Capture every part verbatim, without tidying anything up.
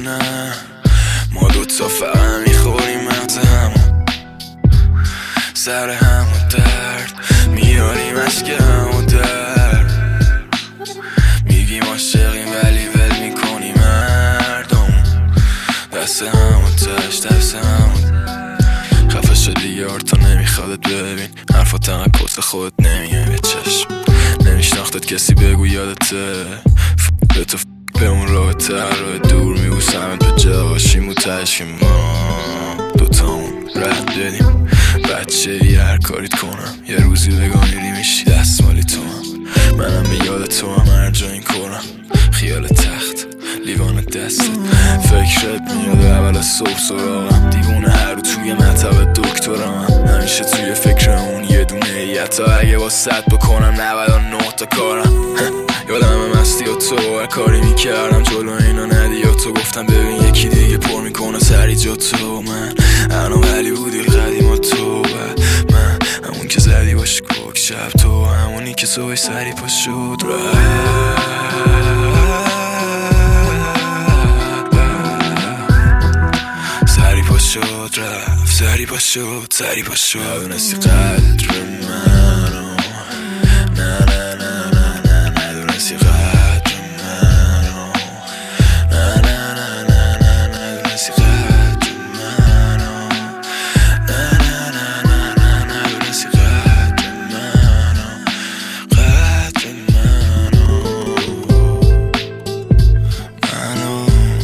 نه ما دوتا فقط میخوریم مغز همون، سر همون درد میاریم اشک همون درد، میگیم عاشقیم ولی ول میکنیم مردم، دست همون تش دست همون. خفه شدی یار تا نمیخوادت ببین حرفات انقدر کس خودت نمیه به چشم، نمیشناختت کسی بگو یادته به تو به اون رابطه راه دور میبوسمت به جا باشیم و تش که ما دوتامون رد بدیم بچه ای هر کاریت کنم یه روزی بگو میری میشی دست مالی تو هم، منم به یاد تو هم هر جا این کنم خیال تخت لیوان دستت فکرت میاد اول از صبح سراغم، دیوونه هر رو توی مطب دکترم همیشه توی فکر اون یه دونه ایت تا اگه با صد بکنم نود و نه تا کارم یادم مستی و تو هر کاری میکردم جلو اینا ندی و تو گفتم ببین یکی دیگه پر میکنه سری جا تو من انا ولی بودی قدیم و تو من همون که زدی باش کوک شب تو همونی که صبح سری پا شد سری پا شد رفت سری پا شد سری پا شد ندونستی قدر منو نه نه نه نه نه ندونستی قدر منو نه نه نه نه نه ندونستی قدر منو نه نه نه نه نه ندونستی قدر منو قدر منو منو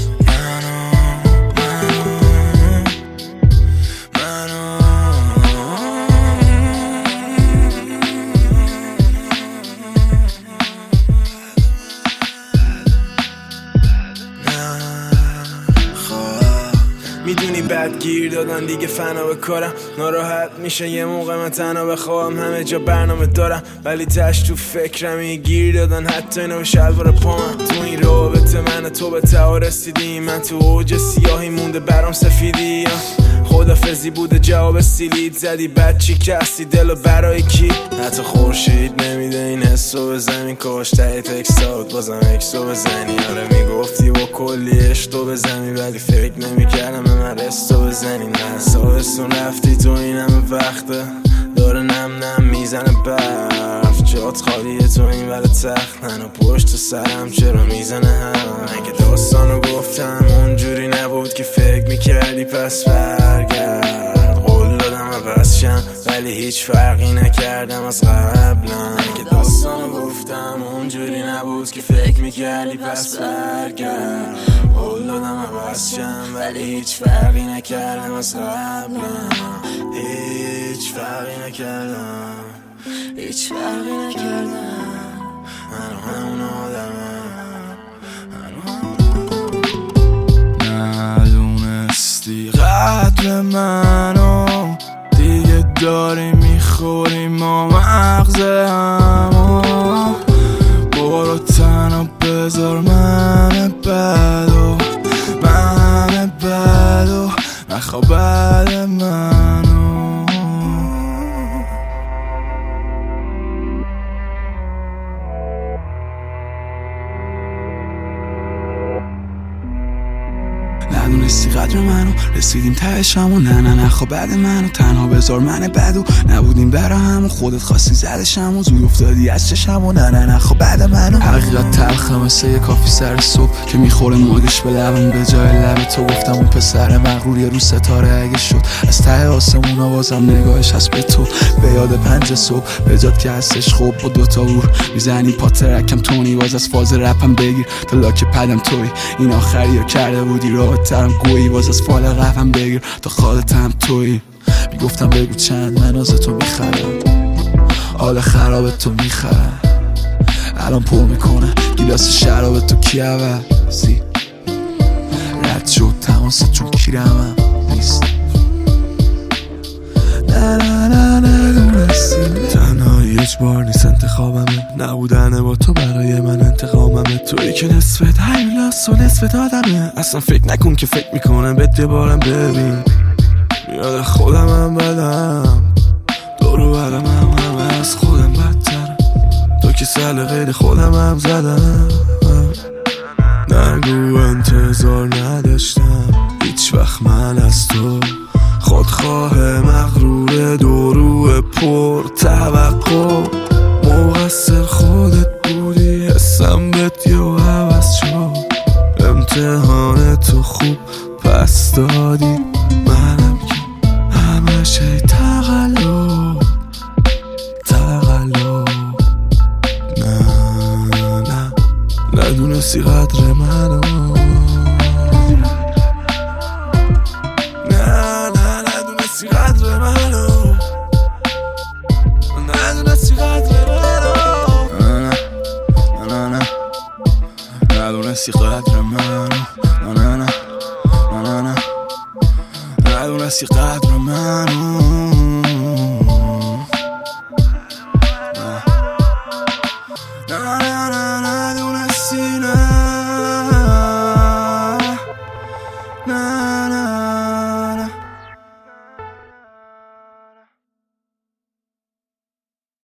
میدونی بد گیر دادن دیگه فنا به کارم، ناراحت میشه یه موقع من تنها بخوام همه جا برنامه دارم ولی تش تو فکرمی گیر دادن حتی اینو به شلوار پامم، تو این رابطه من تو به ته رسیدیم من تو اوج سیاهی مونده برام سفیدی خدافزی بوده جواب سیلید زدی بد چی کسی دلو برای کی حتی خورشید نمیده این حسو به زمین کاش ته تکستات بازم اکسو بزنی آره میگفتی با کلی اشتو بزنی ولی فکر نمیکردم به من رستو بزنی نه سالستون رفتی تو این همه وقته داره نم نم میزنه برف جات خالیه تو این ولی تخت منو پشت سرم چرا میزنه هم من که داستانو گفتم اونجوری نبود که فکر میکردی پس برگرد قول دادم عوض شم ولی هیچ فرقی نکردم از قبلا من که داستانو گفتم اونجوری نبود که فکر میکردی پس برگرد قول دادم عوض شم ولی هیچ فرقی نکردم از قبلا هیچ فرقی نکردم هیچ فرقی نکردم من همون آدمم ندونستی قدر منو دیگه داری میخوری ما مغز همو برو تنها بذار من بدو من بدو نخواه بعد منو ندونستی قدر منو رسیدیم تهشم و نه نه نخوا بعد منو تنها بذار من بدو نبودیم برا همون خودت خواستی زدشم و زود افتادی از چشم و نه نه نخوا بعد منو حقیقت تلخه مثل یه کافی سر صبح که میخوره موجش به لبم به جای لب تو گفتم اون پسر مغرور یه رو ستاره اگه شد از ته آسمون آوازم نگاهش هست به تو به یاد پنج صبح به جاد که هستش خوب با دوتا ور میزنی پا ترکم تونی باز از فاز رپم بگیر تا لاک پدم توی این آخری رو کرده بودی راه ترم گویی باز از فال قفم بگیر تا خالتم توی میگفتم بگو چند من از تو میخرم حال خراب تو میخرم الان پر میکنه گیلاس شراب تو کی عوضی رد شد تماست چون کیرمم نیست نه نه نه نه دونستی تنهایی اجبار نیست انتخابمه نبودن با تو برای من انتقاممه توی که نصفت هیولاس و نصفت آدمه اصلا فکر نکن که فکر میکنم بهت یه بارم ببین میاد خودم هم بدم دورو برم هم همه از خودم بدتر تو که سل غیر خودم هم زدم نگو انتظار نداشت خواه مغرور دورو پر توقع مقصر خودت بودی حسم بهت یه عوض شد امتحان تو خوب پس دادی منم که همش ای تقلب تقلب نه نه ندونستی قدر منو نه نه ندونستی قدر منو ندونستی قدر منو نه نه نه ندونستی قدر منو نه نه نه نه ندونستی قدر منو